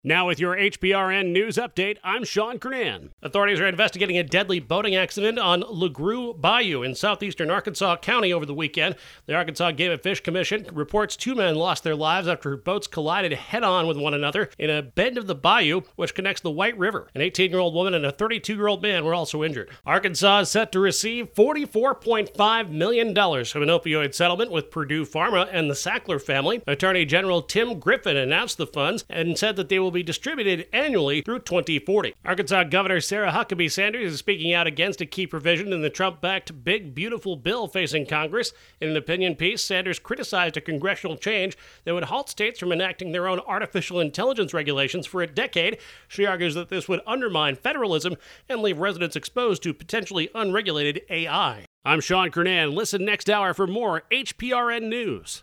Now with your HPRN news update, I'm Sean Kernan. Authorities are investigating a deadly boating accident on LeGroux Bayou in southeastern Arkansas County over the weekend. The Arkansas Game and Fish Commission reports 2 men lost their lives after boats collided head-on with one another in a bend of the bayou, which connects the White River. An 18-year-old woman and a 32-year-old man were also injured. Arkansas is set to receive $44.5 million from an opioid settlement with Purdue Pharma and the Sackler family. Attorney General Tim Griffin announced the funds and said that they will be distributed annually through 2040. Arkansas Governor Sarah Huckabee Sanders is speaking out against a key provision in the Trump-backed Big Beautiful Bill facing Congress. In an opinion piece, Sanders criticized a congressional change that would halt states from enacting their own artificial intelligence regulations for a decade. She argues that this would undermine federalism and leave residents exposed to potentially unregulated AI. I'm Sean Kernan. Listen next hour for more HPRN News.